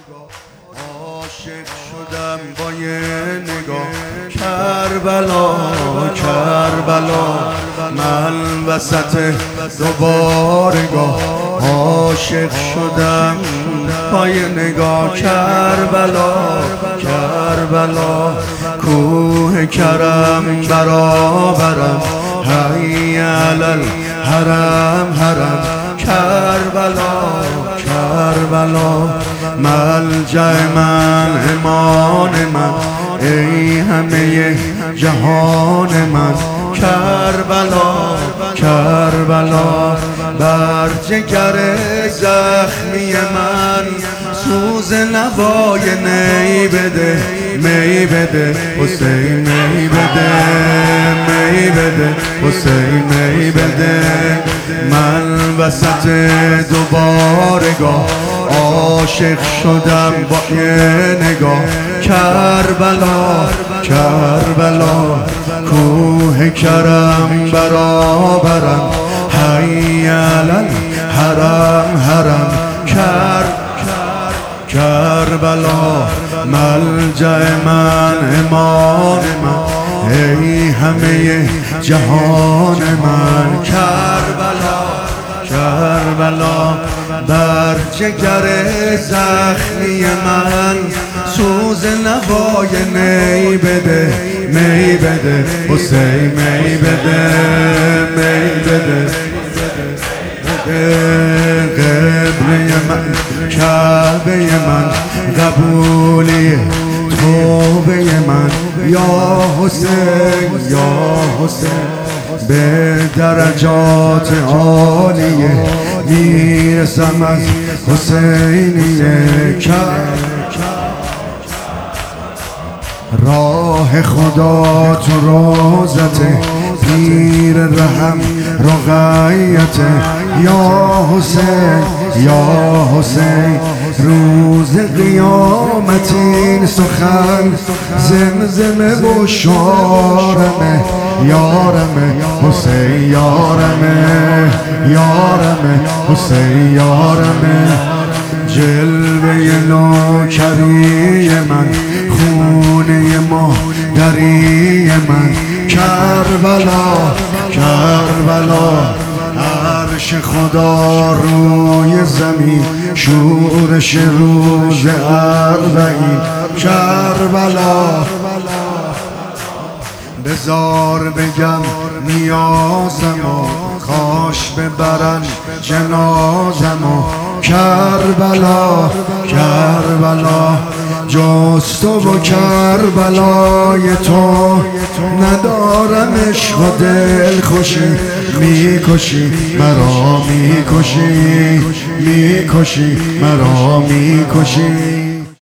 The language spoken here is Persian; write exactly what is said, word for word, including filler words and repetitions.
عاشق شدم با یه نگاه کربلا کربلا من وسط دوبارگاه عاشق شدم با یه نگاه کربلا کربلا کوه کرم برابرم حی علی حرم حرم کربلا کربلا ملجأ من امان من ای همه جهان من کربلا کربلا بر جگر زخمی من سوز نوای نی بده می بده حسین می بده می بده حسین می بده من وسط دوبارگاه عاشق شدم با یه نگاه کربلا کربلا کوه کرم برابرم حی علی حرم حرم کر کربلا ملجأ من امان من ای همه جهان من کربلا کربلا بر جگر زخمی من سوز نوای نی بده می بده حسین می بده می بده قبله من کعبه من قبولی توبه من یا حسین یا حسین به درجات عالیه میرسم از حسینیه راه خدا تو روزته پیر رحم رقیته یا حسین یا حسین روز قیامت این سخن زمزمه و شارمه یارمه حسین یارمه یارمه حسین یارمه جلوه نوکری من خونه مادری من کربلا کربلا عرش خدا روی زمین شورش روز اربعین کربلا بزار بگم نیازمو کاش ببرن جنازمو کربلا کربلا جز تو و کربلای تو ندارم عشق و دل خوشی میکشی مرا میکشی میکشی مرا میکشی